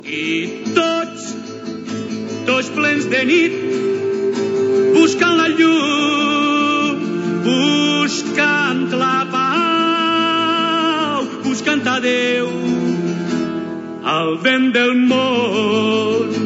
I tots plens de nit, buscant la llum, buscant la pau, buscant a Déu, al vent del món.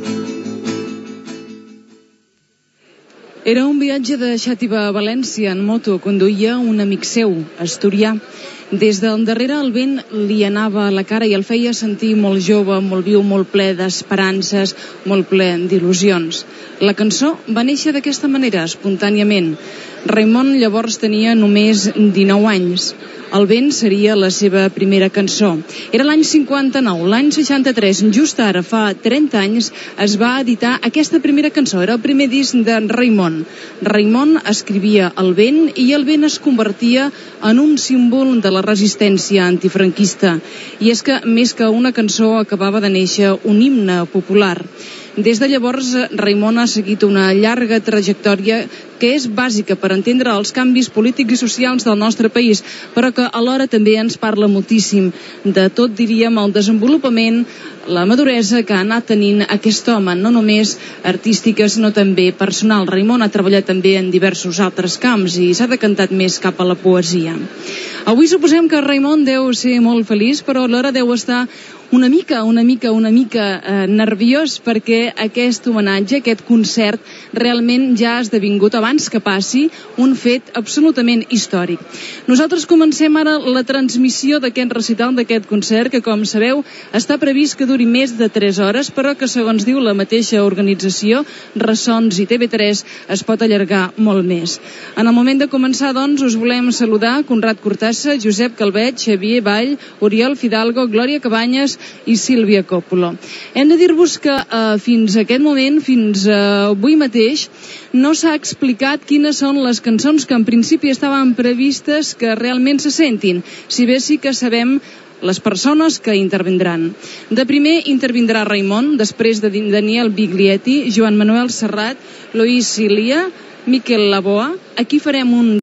Era un viatge de Xàtiva a València en moto. Conduïa un amic seu, asturià. Des del darrere el vent li anava a la cara i el feia sentir molt jove, molt viu, molt ple d'esperances, molt ple d'il·lusions. La cançó va néixer d'aquesta manera, espontàniament. Raimon llavors tenia només 19 anys. El vent seria la seva primera cançó. Era l'any 59, l'any 63, just ara, fa 30 anys, es va editar aquesta primera cançó. Era el primer disc de Raimon. Raimon escrivia el vent i el vent es convertia en un símbol de la resistència antifranquista. I és que, més que una cançó, acabava de néixer un himne popular. Des de llavors, Raimon ha seguit una llarga trajectòria que és bàsica per entendre els canvis polítics i socials del nostre país, però que alhora també ens parla moltíssim de tot, diríem, el desenvolupament, la maduresa que ha anat tenint aquest home, no només artística, sinó també personal. Raimon ha treballat també en diversos altres camps i s'ha decantat més cap a la poesia. Avui suposem que Raimon deu ser molt feliç, però alhora deu estar una mica nerviós perquè aquest homenatge, aquest concert, realment ja ha esdevingut, abans que passi, un fet absolutament històric. Nosaltres comencem ara la transmissió d'aquest recital, d'aquest concert, que, com sabeu, està previst que duri més de 3 hores, però que, segons diu la mateixa organització, Ressons i TV3, es pot allargar molt més. En el moment de començar, doncs, us volem saludar Conrad Cortassa, Josep Calvet, Xavier Vall, Oriol Fidalgo, Glòria Cabanyes i Sílvia Coppola. Hem de dir-vos que fins aquest moment, fins avui mateix, no s'ha explicat quines són les cançons que en principi estaven previstes que realment se sentin, si bé sí que sabem les persones que intervindran. De primer intervindrà Raimon, després de Daniel Biglietti, Joan Manuel Serrat, Loís Cilia, Miquel Laboa. Aquí farem un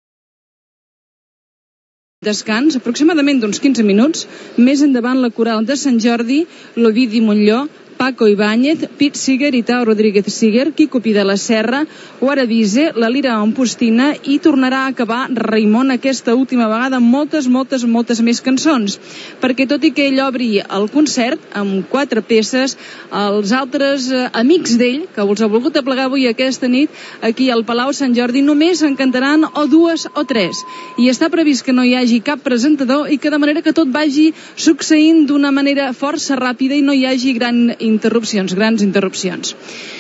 descans, aproximadament d'uns 15 minuts. Més endavant la coral de Sant Jordi, l'Ovidi Montlló, Paco Ibáñez, Pete Seeger i Tao Rodríguez Seeger, Quico Pi de la Serra, Guara Vise, la Lira Ampostina, i tornarà a acabar Raimon aquesta última vegada amb moltes més cançons. Perquè tot i que ell obri el concert amb 4 peces, els altres amics d'ell, que els ha volgut aplegar avui aquesta nit, aquí al Palau Sant Jordi, només en cantaran o 2 o 3. I està previst que no hi hagi cap presentador i que de manera que tot vagi succeint d'una manera força ràpida i no hi hagi grans interrupcions.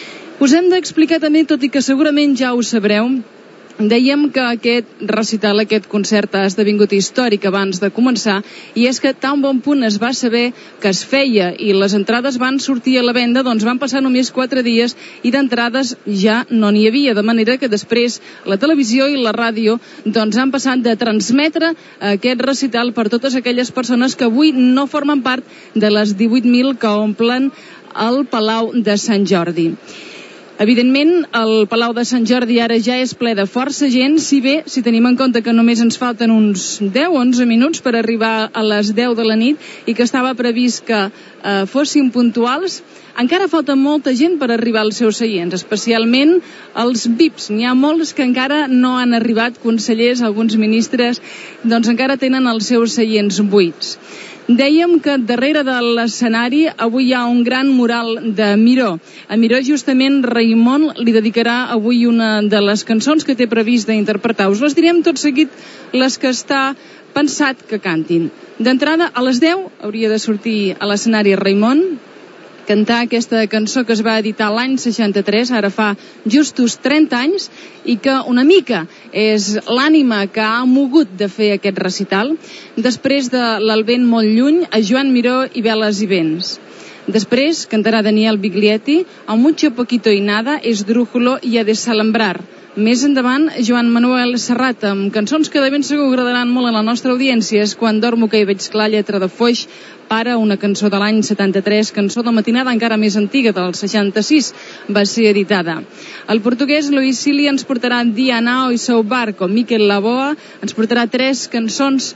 Us hem d'explicar també, tot i que segurament ja ho sabreu, dèiem que aquest recital, aquest concert ha esdevingut històric abans de començar, i és que tan bon punt es va saber que es feia i les entrades van sortir a la venda, doncs van passar només 4 dies i d'entrades ja no n'hi havia, de manera que després la televisió i la ràdio doncs han passat de transmetre aquest recital per totes aquelles persones que avui no formen part de les 18.000 que omplen el Palau de Sant Jordi. Evidentment, el Palau de Sant Jordi ara ja és ple de força gent, si tenim en compte que només ens falten uns 10-11 minuts per arribar a les 10 de la nit i que estava previst que fossin puntuals. Encara falta molta gent per arribar als seus seients, especialment els VIPs. N'hi ha molts que encara no han arribat, consellers, alguns ministres, doncs encara tenen els seus seients buits. Dèiem que darrere de l'escenari avui hi ha un gran mural de Miró. A Miró, justament, Raimon li dedicarà avui una de les cançons que té previst d'interpretar. Us les direm tot seguit, les que està pensat que cantin. D'entrada, a les 10 hauria de sortir a l'escenari Raimon, cantar aquesta cançó que es va editar l'any 63, ara fa justos 30 anys, i que una mica és l'ànima que ha mogut de fer aquest recital. Després de l'Alvent molt lluny, a Joan Miró i Veles i Vents. Després cantarà Daniel Biglietti, a Mucho Poquito y Nada, Esdrújulo i a Desalambrar. Més endavant, Joan Manuel Serrat, amb cançons que de ben segur agradaran molt a la nostra audiència. És Quan dormo que hi veig clar, lletra de Foix, Para, una cançó de l'any 73, cançó de matinada encara més antiga, del 66, va ser editada. El portuguès Loís Cilia ens portarà Dia Nao i Seu Barco. Miquel Laboa ens portarà 3 cançons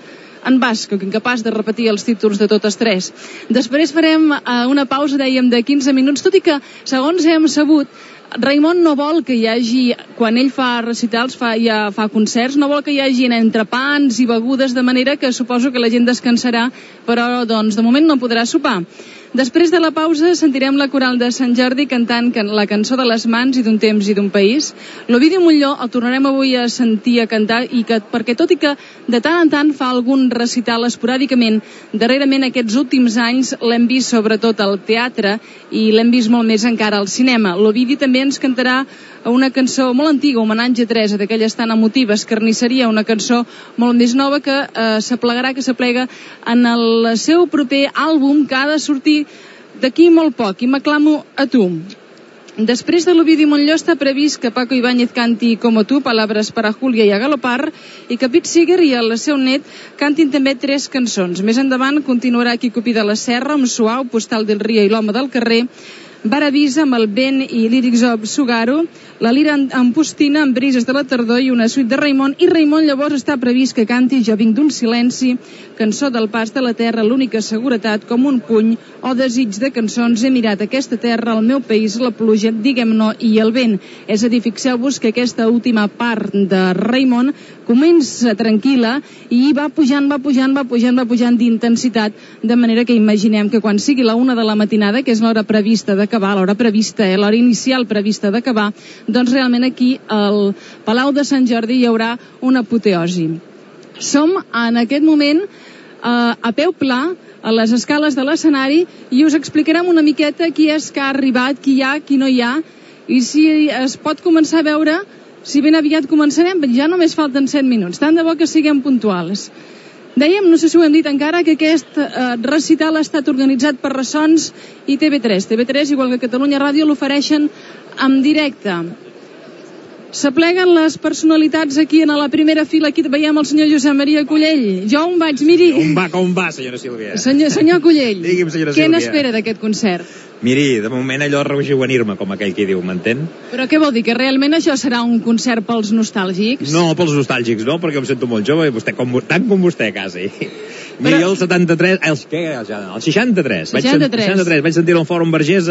en basc, incapaç de repetir els títols de totes tres. Després farem una pausa, dèiem, de 15 minuts, tot i que, segons hem sabut, Raimon no vol que hi hagi, quan ell fa recitals, fa concerts, no vol que hi hagi entrepans i begudes, de manera que suposo que la gent descansarà, però doncs de moment no podrà sopar. Després de la pausa sentirem la coral de Sant Jordi cantant la cançó de les mans i d'un temps i d'un país. L'Ovidi Montllor el tornarem avui a sentir a cantar, perquè tot i que de tant en tant fa algun recital esporàdicament, darrerament aquests últims anys l'hem vist sobretot al teatre i l'hem vist molt més encara al cinema. L'Ovidi també ens cantarà una cançó molt antiga, homenatge a Teresa, d'aquelles tan emotives, Carnisseria, una cançó molt més nova que s'aplega en el seu proper àlbum que ha de sortir d'aquí molt poc, i m'aclamo a tu. Després de l'Ovidi Montllor està previst que Paco Ibáñez canti Como tú, Palabras para Julia i a Galopar, i que Pete Seeger i el seu net cantin també 3 cançons. Més endavant continuarà Quico Pi de la Serra amb Suau, Postal del Ria i l'Home del Carrer, Baravisa amb el vent i lírics of Sugaru, la lira en Postina amb brises de la tardor i una suite de Raimon, i Raimon llavors està previst que canti Jo vinc d'un silenci, cançó del pas de la terra, l'única seguretat com un puny o desig de cançons, he mirat aquesta terra, el meu país, la pluja, diguem no i el vent. És a dir, fixeu-vos que aquesta última part de Raimon comença tranquil·la i va pujant d'intensitat, de manera que imaginem que quan sigui la 1 de la matinada, que és l'hora prevista d'acabar, l'hora inicial prevista d'acabar, doncs realment aquí al Palau de Sant Jordi hi haurà una apoteosi. Som en aquest moment a peu pla, a les escales de l'escenari, i us explicarem una miqueta qui és que ha arribat, qui hi ha, qui no hi ha, i si es pot començar a veure si ben aviat començarem, ja només falten 7 minuts, tant de bo que siguem puntuals. Dèiem, no sé si ho hem dit encara, que aquest recital ha estat organitzat per Ressons i TV3. TV3, igual que Catalunya Ràdio, l'ofereixen en directe. S'apleguen les personalitats aquí a la primera fila. Aquí veiem el senyor Josep Maria Cullell. Jo on vaig, miri. On va, senyora Sílvia? Senyor Cullell, digui'm, senyora què Sílvia, n'espera d'aquest concert? Miri, de moment allò rejuvenir-me, com aquell qui diu, m'entén? Però què vol dir, que realment això serà un concert pels nostàlgics? No, pels nostàlgics no, perquè em sento molt jove, i vostè, tant com vostè, quasi. Miri, el 73... El 63. 63. Vaig sentir al Fòrum Vergés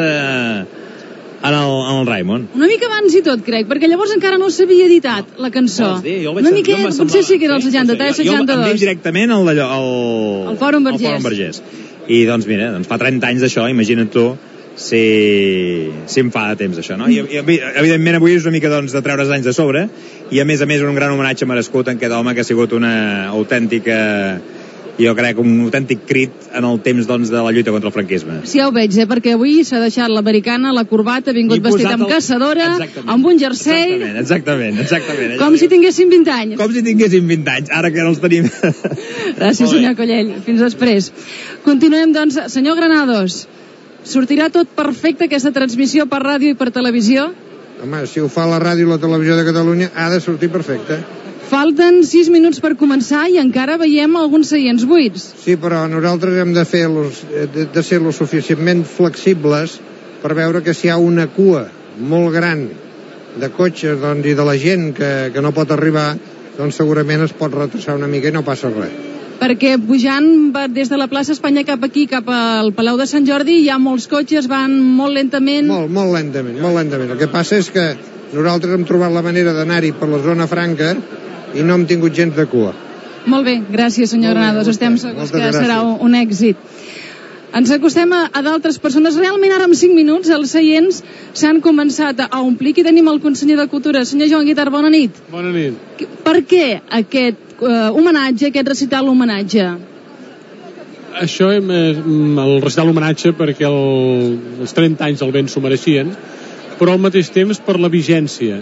en el Raimon. Una mica abans i tot, crec, perquè llavors encara no s'havia editat la cançó. Una mica, potser sí que era el 63, 62. Jo em dic directament al Fòrum Vergés. I doncs mira, fa 30 anys d'això, imagina't tu si em fa de temps això, no? I evidentment avui és una mica doncs, de treure's anys de sobre, i a més un gran homenatge merescut en aquest home que ha sigut una autèntica, jo crec, un autèntic crit en el temps doncs, de la lluita contra el franquisme. Sí, ja ho veig, perquè avui s'ha deixat l'americana, la corbata, ha vingut vestit amb caçadora, amb un jersei... Exactament. Com si tinguéssim 20 anys. Com si tinguéssim 20 anys, ara que no els tenim. Gràcies, senyor Collell. Fins després. Continuem, doncs, senyor Granados. Sortirà tot perfecte aquesta transmissió per ràdio i per televisió? Home, si ho fa la ràdio i la televisió de Catalunya, ha de sortir perfecte. Falten 6 minuts per començar i encara veiem alguns seients buits. Sí, però nosaltres hem de ser lo suficientment flexibles per veure que si hi ha una cua molt gran de cotxes doncs, i de la gent que no pot arribar, doncs segurament es pot retrasar una mica i no passa res. Perquè pujant des de la plaça Espanya cap aquí, cap al Palau de Sant Jordi, hi ha molts cotxes, van molt lentament. Molt lentament. El que passa és que nosaltres hem trobat la manera d'anar-hi per la zona franca i no hem tingut gens de cua. Molt bé, gràcies, senyor Granados. Estem segurs que serà un èxit. Ens acostem a d'altres persones. Realment ara en 5 minuts els seients s'han començat a omplir. Aquí tenim el conseller de Cultura, senyor Joan Guitart, bona nit. Bona nit. Per què aquest homenatge, aquest recital homenatge? Això és el recital homenatge perquè els 30 anys del vent s'ho mereixien, però al mateix temps per la vigència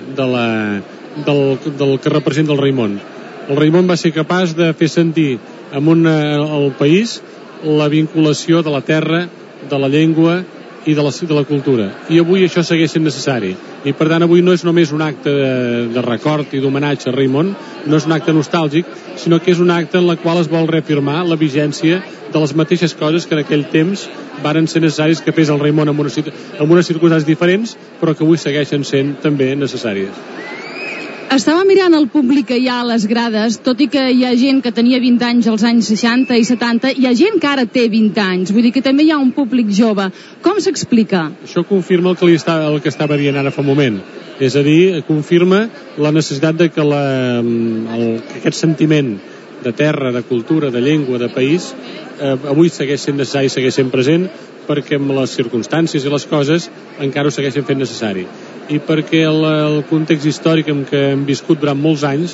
del que representa el Raimon. El Raimon va ser capaç de fer sentir al país la vinculació de la terra, de la llengua i de la cultura. I avui això segueix sent necessari. I per tant avui no és només un acte de record i d'homenatge a Raimon, no és un acte nostàlgic, sinó que és un acte en el qual es vol reafirmar la vigència de les mateixes coses que en aquell temps varen ser necessaris que fes el Raimon en unes circumstàncies diferents, però que avui segueixen sent també necessàries. Estava mirant el públic que hi ha a les grades, tot i que hi ha gent que tenia 20 anys als anys 60 i 70, hi ha gent que ara té 20 anys, vull dir que també hi ha un públic jove. Com s'explica? Això confirma el que estava dient ara fa un moment. És a dir, confirma la necessitat de que aquest sentiment de terra, de cultura, de llengua, de país, avui segueix sent necessari, segueix sent present, perquè amb les circumstàncies i les coses encara ho segueixen fent necessari. I perquè el context històric en què hem viscut durant molts anys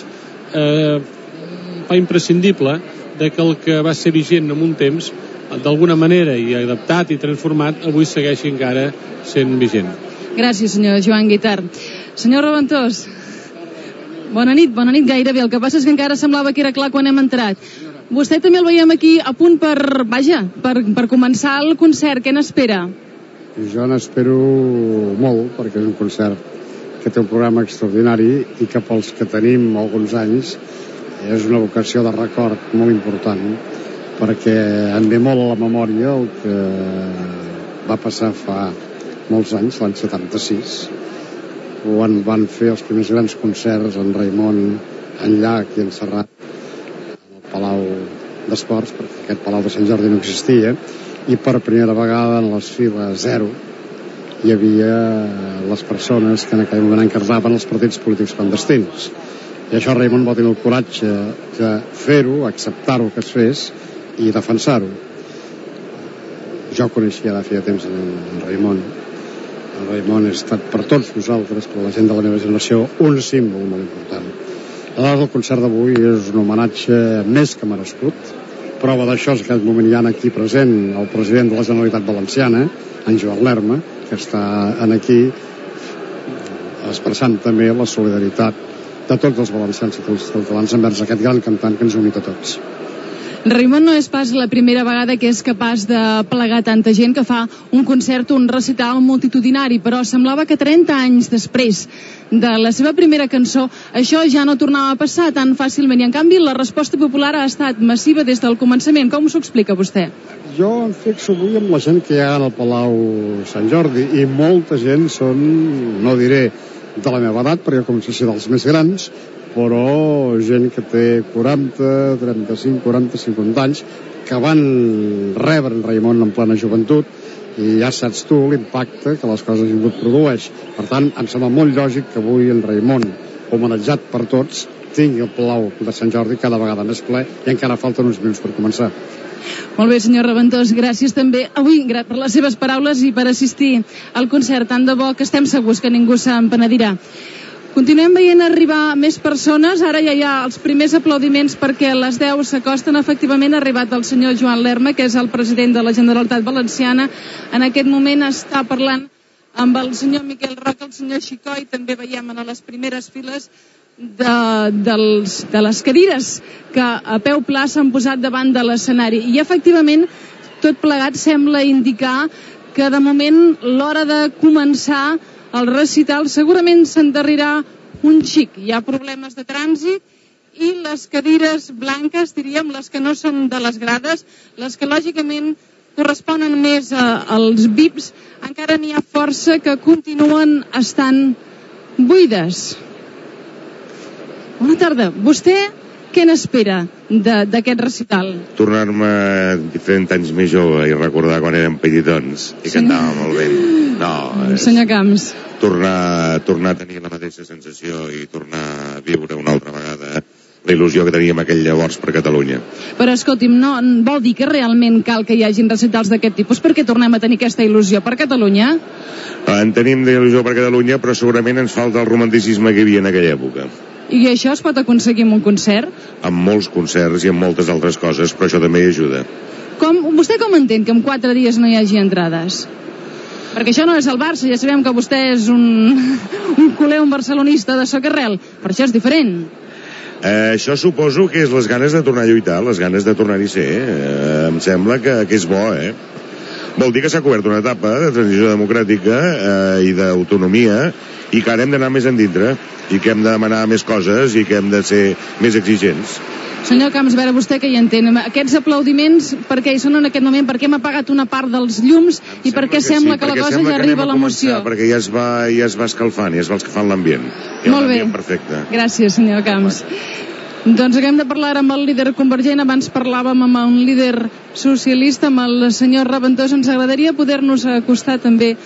fa imprescindible de que el que va ser vigent en un temps, d'alguna manera i adaptat i transformat, avui segueixi encara sent vigent. Gràcies, senyor Joan Guitart. Senyor Raventós, bona nit gairebé. El que passa és que encara semblava que era clar quan hem entrat. Vostè també el veiem aquí a punt per començar el concert. Què n'espera? Jo n'espero molt, perquè és un concert que té un programa extraordinari i que pels que tenim alguns anys és una vocació de record molt important, perquè em ve molt a la memòria el que va passar fa molts anys, l'any 76, quan van fer els primers grans concerts en Raimon, en Llach i en Serrat, al Palau d'Esports, perquè aquest Palau de Sant Jordi no existia, i per primera vegada en les files 0 hi havia les persones que en aquell moment encarregaven els partits polítics clandestins. I això Raimon va tenir el coratge de fer-ho, acceptar-ho que es fes i defensar-ho. Jo coneixia de feia temps en Raimon. En Raimon ha estat per tots nosaltres, per la gent de la meva generació, un símbol molt important. Aleshores, el concert d'avui és un homenatge més que merescut. Prova d'això és que en aquest moment hi ha aquí present el president de la Generalitat Valenciana, en Joan Lerma, que està aquí expressant també la solidaritat de tots els valencians i tots els catalans envers aquest gran cantant que ens unit a tots. Raimon no és pas la primera vegada que és capaç de plegar tanta gent, que fa un concert, un recital multitudinari, però semblava que 30 anys després de la seva primera cançó això ja no tornava a passar tan fàcilment, i en canvi la resposta popular ha estat massiva des del començament. Com s'ho explica vostè? Jo em fixo avui amb la gent que hi ha al Palau Sant Jordi, i molta gent són, no diré de la meva edat, perquè començo a ser dels més grans, però gent que té 40, 35, 40, 50 anys, que van rebre en Raimon en plena joventut, i ja saps tu l'impacte que les coses han produeix. Per tant, em sembla molt lògic que avui en Raimon, homenatjat per tots, tingui el Palau de Sant Jordi cada vegada més ple, i encara falten uns minuts per començar. Molt bé, senyor Raventós, gràcies també avui per les seves paraules i per assistir al concert. Tant de bo que estem segurs que ningú se'n penedirà. Continuem veient arribar més persones. Ara ja hi ha els primers aplaudiments perquè a les 10 s'acosten. Efectivament ha arribat el senyor Joan Lerma, que és el president de la Generalitat Valenciana. En aquest moment està parlant amb el senyor Miquel Roca, el senyor Xicó, i també veiem a les primeres files de les cadires que a peu pla s'han posat davant de l'escenari. I efectivament tot plegat sembla indicar que de moment l'hora de començar el recital segurament s'endarrirà un xic. Hi ha problemes de trànsit i les cadires blanques, diríem, les que no són de les grades, les que lògicament corresponen més als VIPs, encara n'hi ha força que continuen estant buides. Bona tarda. Vostè què n'espera d'aquest recital? Tornar-me 30 anys més jove i recordar quan érem petitons i cantàvem molt bé. No, senyor Camps. Tornar a tenir la mateixa sensació i tornar a viure una altra vegada la il·lusió que teníem aquell llavors per Catalunya. Però escolti'm, no vol dir que realment cal que hi hagin recitals d'aquest tipus? Per què tornem a tenir aquesta il·lusió? Per Catalunya? En tenim d'il·lusió per Catalunya, però segurament ens falta el romanticisme que hi havia en aquella època. I això es pot aconseguir amb un concert? Amb molts concerts i amb moltes altres coses, però això també hi ajuda. Vostè com entén que en 4 dies no hi hagi entrades? Perquè això no és el Barça, ja sabem que vostè és un culer, un barcelonista de socarrel, però això és diferent. Això suposo que és les ganes de tornar a lluitar, les ganes de tornar-hi ser. Em sembla que és bo, Vol dir que s'ha cobert una etapa de transició democràtica i d'autonomia, i que ara hem d'anar més endintre, i que hem de demanar més coses i que hem de ser més exigents. Senyor Camps, a veure, vostè que hi entén. Aquests aplaudiments, per què hi són en aquest moment? Per què hem apagat una part dels llums i per què sembla que la cosa ja arriba a l'emoció? Perquè ja es va escalfant, ja es va escalfant l'ambient. Molt bé. Perfecte. Gràcies, senyor Camps. Doncs acabem de parlar amb el líder convergent, abans parlàvem amb un líder socialista, amb el senyor Raventós. Ens agradaria poder-nos acostar també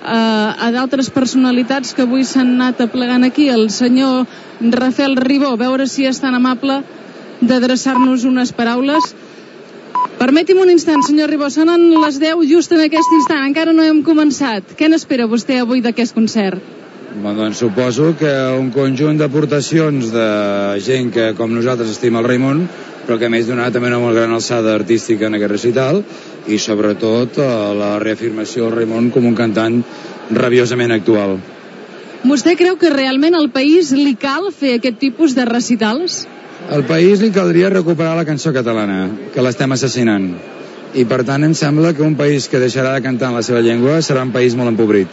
a d'altres personalitats que avui s'han anat aplegant aquí. El senyor Rafael Ribó, veure si és tan amable d'adreçar-nos unes paraules. Permeti'm un instant, senyor Ribó, sonen les 10 just en aquest instant, encara no hem començat. Què n'espera vostè avui d'aquest concert? Doncs suposo que un conjunt d'aportacions de gent que com nosaltres estima el Raimon, però que a més donarà també una molt gran alçada artística en aquest recital, i sobretot la reafirmació del Raimon com un cantant rabiosament actual. Vostè creu que realment al país li cal fer aquest tipus de recitals? Al país li caldria recuperar la cançó catalana, que l'estem assassinant. I per tant em sembla que un país que deixarà de cantar en la seva llengua serà un país molt empobrit.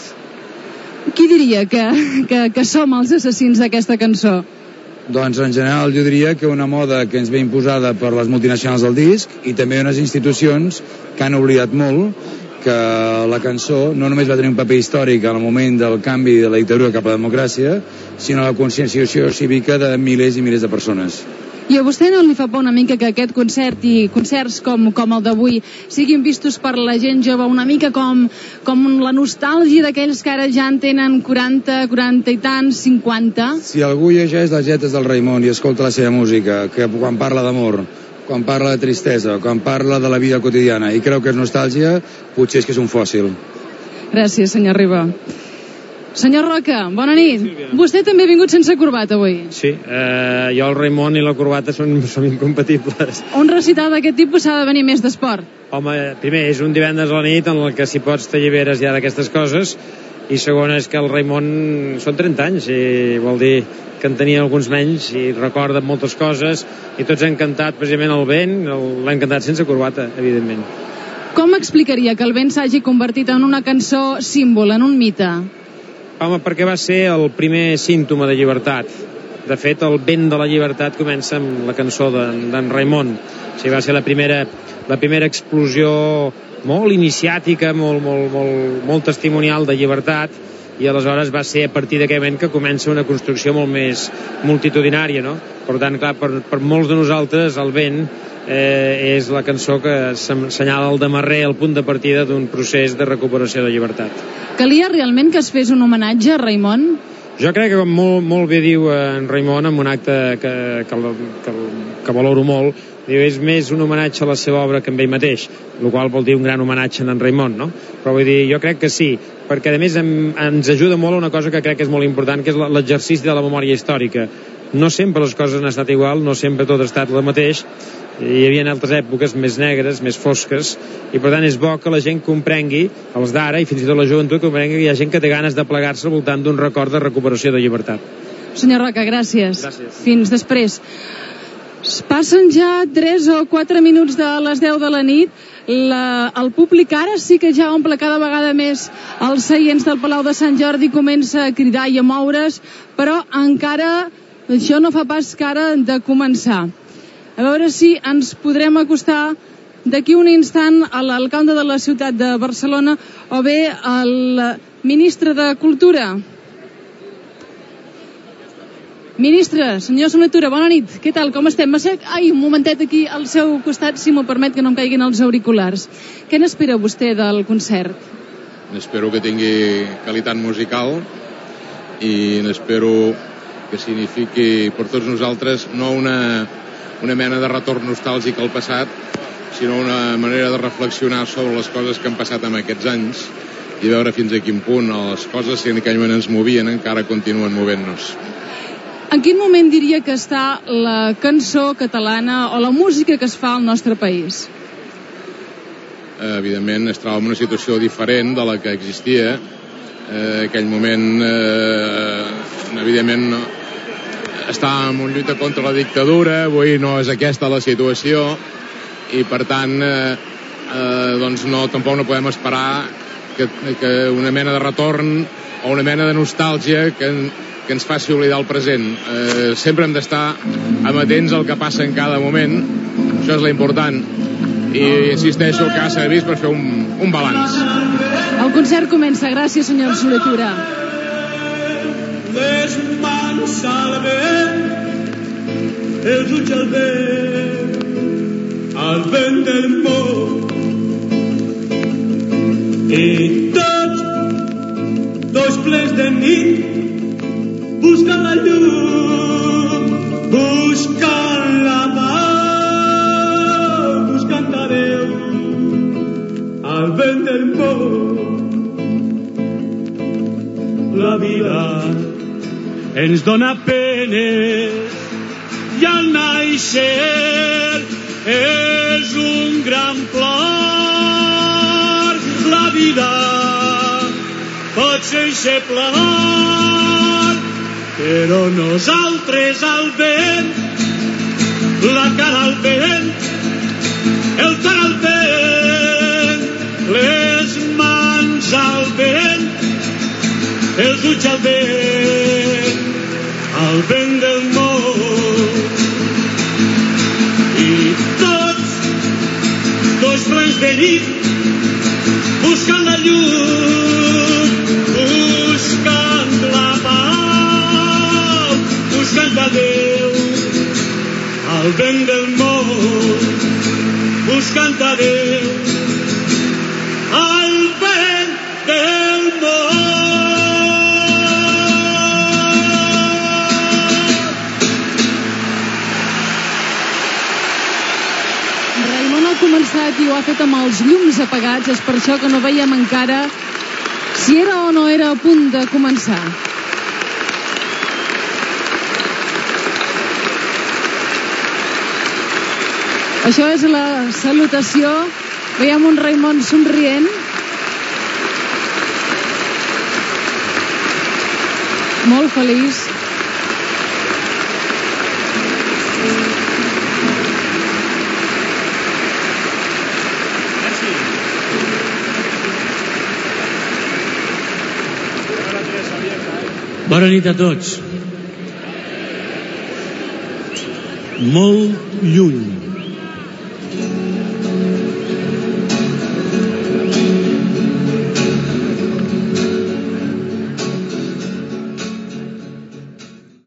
Qui diria que som els assassins d'aquesta cançó? Doncs en general jo diria que una moda que ens ve imposada per les multinacionals del disc i també unes institucions que han oblidat molt que la cançó no només va tenir un paper històric en el moment del canvi de la dictadura cap a la democràcia, sinó la conscienciació cívica de milers i milers de persones. I a vostè no li fa por una mica que aquest concert i concerts com el d'avui siguin vistos per la gent jove una mica com la nostàlgia d'aquells que ara ja en tenen 40 i tants, 50? Si algú llegeix les lletres del Raimon i escolta la seva música, que quan parla d'amor, quan parla de tristesa, quan parla de la vida quotidiana i creu que és nostàlgia, potser és que és un fòssil. Gràcies, senyor Riba. Senyor Roca, bona nit. Sí, vostè també ha vingut sense corbata avui. Sí, jo el Raimon i la corbata són incompatibles. Un recital d'aquest tipus s'ha de venir més d'esport. Home, primer, és un divendres a la nit en el que si pots t'alliberes ja d'aquestes coses, i segon és que el Raimon són 30 anys i vol dir que en tenia alguns menys i recorda moltes coses i tots han cantat precisament el vent, l'han cantat sense corbata, evidentment. Com explicaria que el vent s'hagi convertit en una cançó símbol, en un mite? Home, perquè va ser el primer símptoma de llibertat. De fet, el vent de la llibertat comença amb la cançó d'en Raimon. O sigui, va ser la primera explosió molt iniciàtica, molt testimonial de llibertat, i aleshores va ser a partir d'aquell moment que comença una construcció molt més multitudinària, no? Per tant, clar, per molts de nosaltres el vent és la cançó que assenyala el demarrer, el punt de partida d'un procés de recuperació de llibertat. Calia realment que es fes un homenatge a Raimon? Jo crec que, com molt bé diu en Raimon, en un acte que valoro molt, diu, és més un homenatge a la seva obra que amb ell mateix, el qual vol dir un gran homenatge a en Raimon, no? Però vull dir, jo crec que sí, perquè a més ens ajuda molt a una cosa que crec que és molt important, que és l'exercici de la memòria històrica. No sempre les coses han estat igual, no sempre tot ha estat el mateix, hi havia altres èpoques més negres, més fosques, i per tant és bo que la gent comprengui, els d'ara i fins i tot la joventut, comprengui que hi ha gent que té ganes de plegar-se al voltant d'un record de recuperació de llibertat. Senyor Roca, gràcies. Fins després. Passen ja 3 o 4 minuts de les 10 de la nit. El públic ara sí que ja omple cada vegada més els seients del Palau de Sant Jordi, comença a cridar i a moure's, però encara això no fa pas cara de començar. A veure si ens podrem acostar d'aquí un instant a l'alcalde de la ciutat de Barcelona o bé al ministre de Cultura. Ministre, senyor Sonatura, bona nit. Què tal, com estem? Ai, un momentet aquí al seu costat, si m'ho permet, que no em caiguin els auriculars. Què n'espera vostè del concert? N'espero que tingui qualitat musical i n'espero que signifiqui per tots nosaltres no una mena de retorn nostàlgic al passat, sinó una manera de reflexionar sobre les coses que han passat en aquests anys i veure fins a quin punt les coses que en aquell moment ens movien encara continuen movent-nos. En quin moment diria que està la cançó catalana o la música que es fa al nostre país? Evidentment es troba en una situació diferent de la que existia. En aquell moment, evidentment, estàvem en lluita contra la dictadura, avui no és aquesta la situació i per tant doncs tampoc no podem esperar que una mena de retorn o una mena de nostàlgia que ens faci oblidar el present. Sempre hem d'estar amatents al que passa en cada moment, això és l'important, i insisteixo, el que s'ha vist per fer un balanç. El concert comença. Gràcies, senyor Soletura. Les mans al vent, els ulls al vent del món, i tots dos plens de nit buscant la llum, buscant la pau, buscant a Déu al vent del món. La vida ens dona penes i al naixer és un gran plor. La vida pot ser plor, però nosaltres al vent, la cara al vent, el cor al vent, les mans al vent, els ulls al vent del món, i tots dos plens de nit buscant la llum, buscant la pau, buscant a Déu al vent del món, buscant a Déu al vent del món. Raimon ha començat i ho ha fet amb els llums apagats, és per això que no veiem encara si era o no era a punt de començar. Això és la salutació. Veiem un Raimon somrient. Molt feliç. Bona nit a tots. Molt lluny